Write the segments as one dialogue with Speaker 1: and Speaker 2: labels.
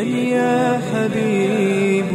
Speaker 1: لمن يا حبيب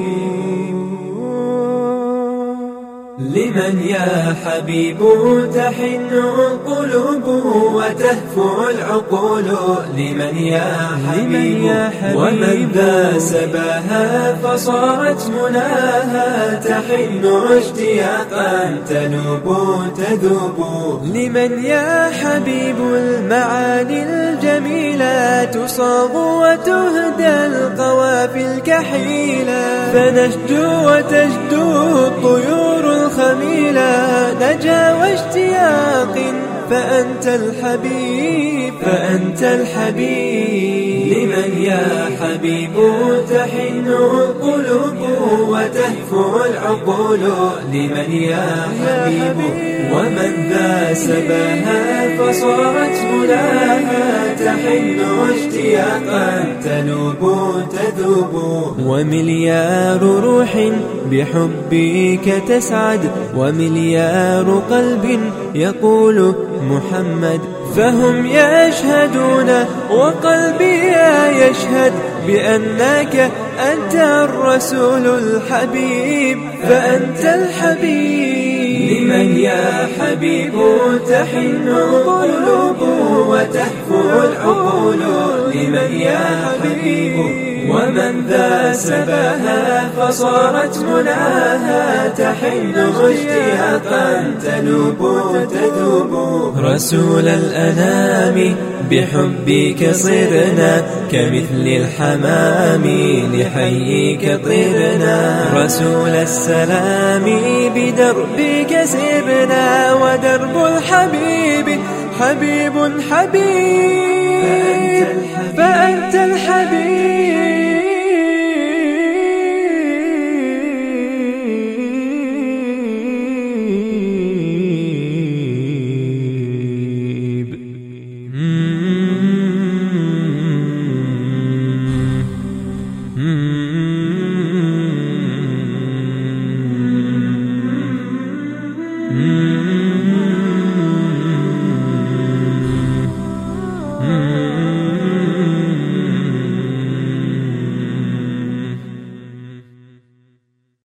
Speaker 1: لمن يا حبيب تحن القلوب وتهفو العقول لمن يا حبيب ومن ذا سباها فصارت مناها تحن اشتياقا تنوب تذوب لمن يا حبيب المعاني الجميلة تصاغ وتهدى القوافي الكحيلة فنشدو وتجدو الطيور الخميلة نجا واشتياق فأنت الحبيب فأنت الحبيب لمن يا حبيب تحن القلوب وتهفو العقول لمن يا حبيب ومن ذا سباها فصارت مناها تحن اشتياقا تنوب تذوب ومليار روح بحبك تسعد ومليار قلب يقول محمد فهم يشهدون وقلبي يشهد بأنك أنت الرسول الحبيب فأنت الحبيب لمن يا حبيب تحن القلوب وتهفو العقول لمن يا حبيب ومن ذا سباها فصارت مناها تحن اشتياقا تنوب تذوب رسول الأنام بحبك صرنا كمثل الحمام لحيك طرنا رسول السلام بدربك سرنا ودرب الحبيب حبيب حبيب فأنت الحبيب Mm-hmm.